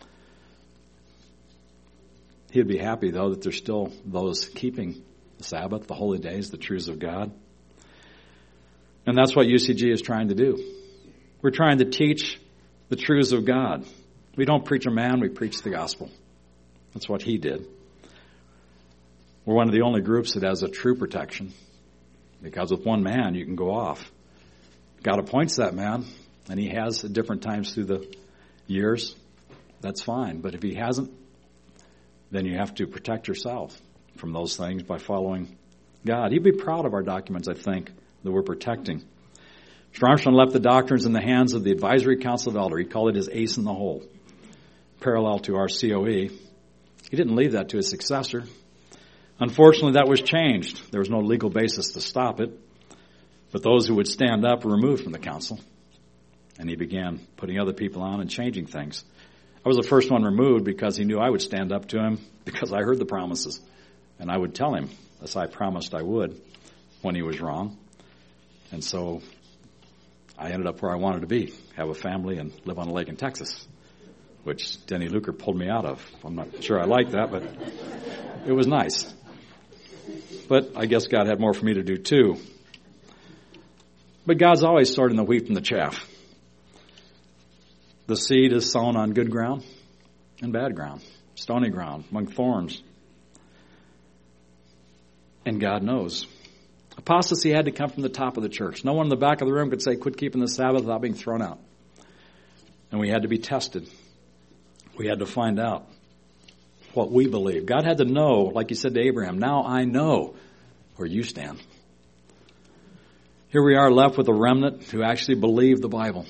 He'd be happy, though, that there's still those keeping the Sabbath, the holy days, the truths of God. And that's what U C G is trying to do. We're trying to teach the truths of God. We don't preach a man, we preach the gospel. That's what He did. We're one of the only groups that has a true protection. Because with one man, you can go off. God appoints that man. and he has at different times through the years, that's fine. But if he hasn't, then you have to protect yourself from those things by following God. He'd be proud of our documents, I think, that we're protecting. Mister Armstrong left the doctrines in the hands of the Advisory Council of Elders. He called it his ace in the hole, parallel to our C O E. He didn't leave that to his successor. Unfortunately, that was changed. There was no legal basis to stop it. But those who would stand up were removed from the council. And he began putting other people on and changing things. I was the first one removed because he knew I would stand up to him because I heard the promises. And I would tell him, as I promised I would, when he was wrong. And so I ended up where I wanted to be, have a family and live on a lake in Texas, which Denny Luker pulled me out of. I'm not sure I liked that, but it was nice. But I guess God had more for me to do too. But God's always sorting the wheat from the chaff. The seed is sown on good ground and bad ground, stony ground, among thorns. And God knows. Apostasy had to come from the top of the church. No one in the back of the room could say, quit keeping the Sabbath without being thrown out. And we had to be tested. We had to find out what we believe. God had to know, like he said to Abraham, now I know where you stand. Here we are left with a remnant who actually believe the Bible.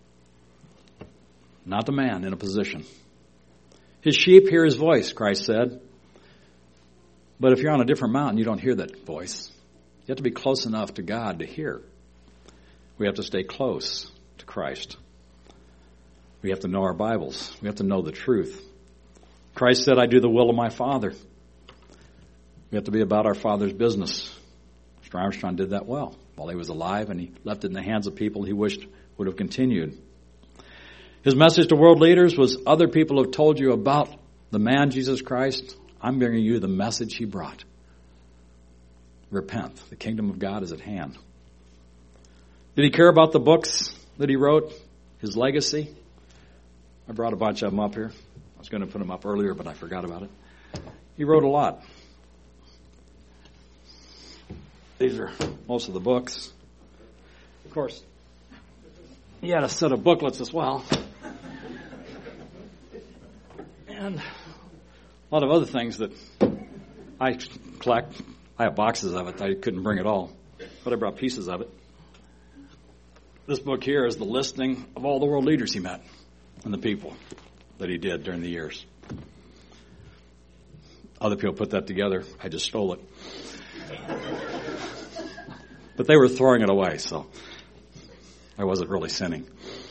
Not the man in a position. His sheep hear his voice, Christ said. But if you're on a different mountain, you don't hear that voice. You have to be close enough to God to hear. We have to stay close to Christ. We have to know our Bibles. We have to know the truth. Christ said, I do the will of my Father. We have to be about our Father's business. Mister Armstrong did that well while he was alive, and he left it in the hands of people he wished would have continued. His message to world leaders was, other people have told you about the man Jesus Christ. I'm bringing you the message he brought. Repent. The kingdom of God is at hand. Did he care about the books that he wrote? His legacy? I brought a bunch of them up here. I was going to put them up earlier, but I forgot about it. He wrote a lot. These are most of the books. Of course, he had a set of booklets as well. And a lot of other things that I collect. I have boxes of it. I couldn't bring it all, but I brought pieces of it. This book here is the listing of all the world leaders he met and the people that he did during the years. Other people put that together. I just stole it. But they were throwing it away, so I wasn't really sinning.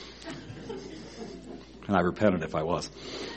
And I repented if I was.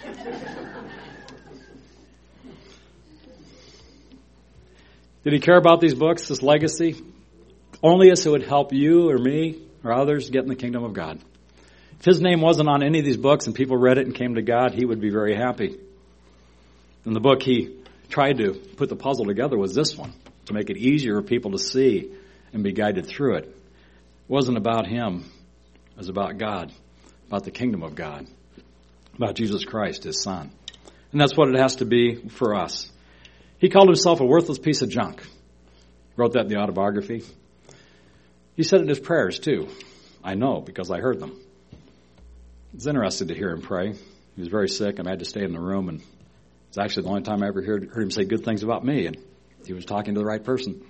Did he care about these books, this legacy? Only as it would help you or me or others get in the kingdom of God. If his name wasn't on any of these books and people read it and came to God, he would be very happy. And the book he tried to put the puzzle together was this one, to make it easier for people to see and be guided through it. It wasn't about him. It was about God, about the kingdom of God, about Jesus Christ, his son. And that's what it has to be for us. He called himself a worthless piece of junk. He wrote that in the autobiography. He said it in his prayers, too. I know, because I heard them. It's interesting to hear him pray. He was very sick, and I had to stay in the room, and it's actually the only time I ever heard, heard him say good things about me, and he was talking to the right person.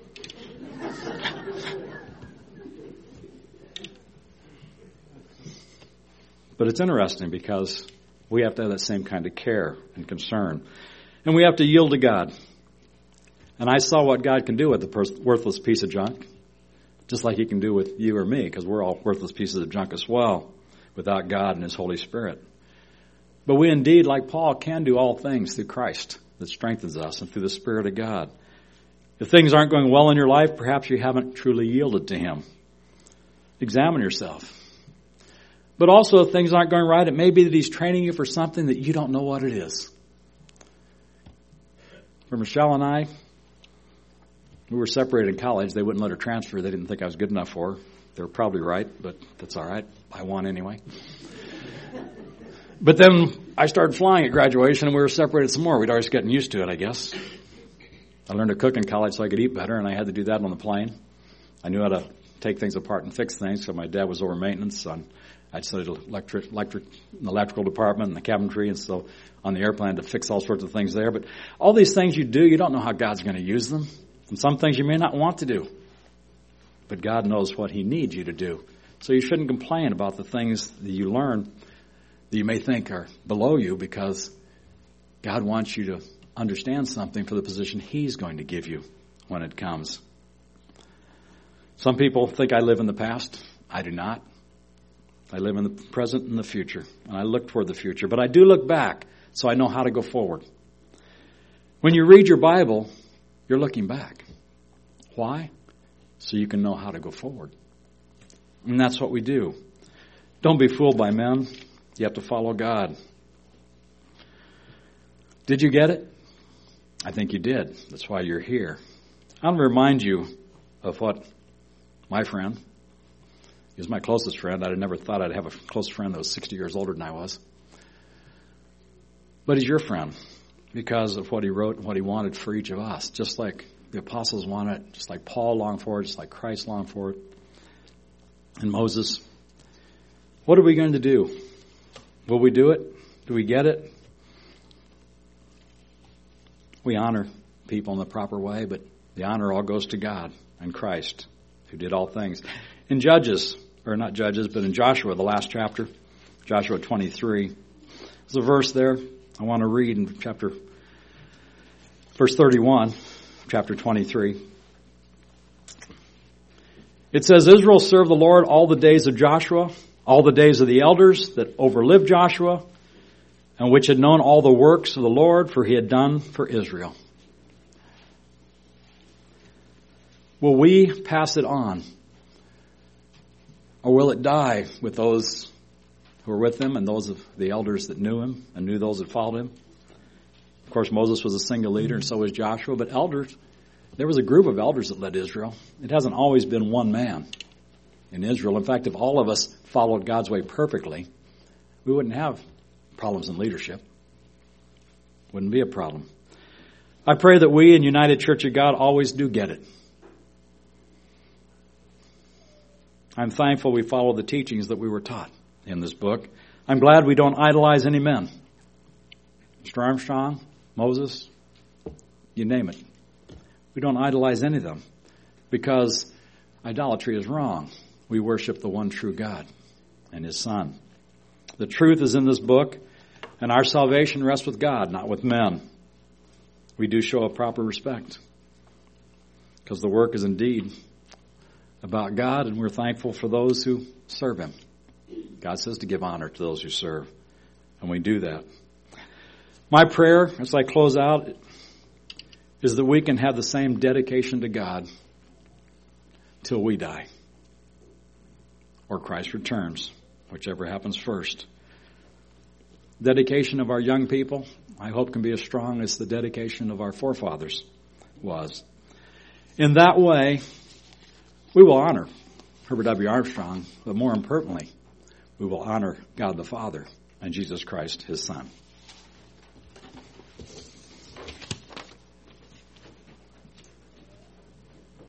But it's interesting because we have to have that same kind of care and concern. And we have to yield to God. And I saw what God can do with the pers- worthless piece of junk, just like he can do with you or me, because we're all worthless pieces of junk as well, without God and his Holy Spirit. But we indeed, like Paul, can do all things through Christ that strengthens us and through the Spirit of God. If things aren't going well in your life, perhaps you haven't truly yielded to him. Examine yourself. But also, if things aren't going right, it may be that he's training you for something that you don't know what it is. For Michelle and I, we were separated in college. They wouldn't let her transfer. They didn't think I was good enough for her. They were probably right, but that's all right. I won anyway. But then I started flying at graduation, and we were separated some more. We'd always gotten used to it, I guess. I learned to cook in college so I could eat better, and I had to do that on the plane. I knew how to take things apart and fix things, so my dad was over maintenance on I'd studied electric, electric, in the electrical department and the cabinetry, and so on the airplane to fix all sorts of things there. But all these things you do, you don't know how God's going to use them. And some things you may not want to do. But God knows what He needs you to do. So you shouldn't complain about the things that you learn that you may think are below you, because God wants you to understand something for the position He's going to give you when it comes. Some people think I live in the past. I do not. I live in the present and the future, and I look toward the future. But I do look back, so I know how to go forward. When you read your Bible, you're looking back. Why? So you can know how to go forward. And that's what we do. Don't be fooled by men. You have to follow God. Did you get it? I think you did. That's why you're here. I want to remind you of what my friend, he was my closest friend. I'd never thought I'd have a close friend that was sixty years older than I was. But he's your friend because of what he wrote and what he wanted for each of us. Just like the apostles wanted it, just like Paul longed for it, just like Christ longed for it, and Moses. What are we going to do? Will we do it? Do we get it? We honor people in the proper way, but the honor all goes to God and Christ, who did all things. In Judges, or not Judges, but in Joshua, the last chapter, Joshua twenty-three, there's a verse there I want to read in chapter, verse thirty-one, chapter twenty-three. It says, Israel served the Lord all the days of Joshua, all the days of the elders that overlived Joshua, and which had known all the works of the Lord, for he had done for Israel. Will we pass it on? Or will it die with those who were with him and those of the elders that knew him and knew those that followed him? Of course, Moses was a single leader, and so was Joshua, but elders, there was a group of elders that led Israel. It hasn't always been one man in Israel. In fact, if all of us followed God's way perfectly, we wouldn't have problems in leadership. Wouldn't be a problem. I pray that we in United Church of God always do get it. I'm thankful we follow the teachings that we were taught in this book. I'm glad we don't idolize any men. Mister Armstrong, Moses, you name it. We don't idolize any of them because idolatry is wrong. We worship the one true God and His Son. The truth is in this book, and our salvation rests with God, not with men. We do show a proper respect because the work is indeed about God, and we're thankful for those who serve Him. God says to give honor to those who serve, and we do that. My prayer, as I close out, is that we can have the same dedication to God till we die, or Christ returns, whichever happens first. Dedication of our young people, I hope, can be as strong as the dedication of our forefathers was. In that way, we will honor Herbert W. Armstrong, but more importantly, we will honor God the Father and Jesus Christ, His Son.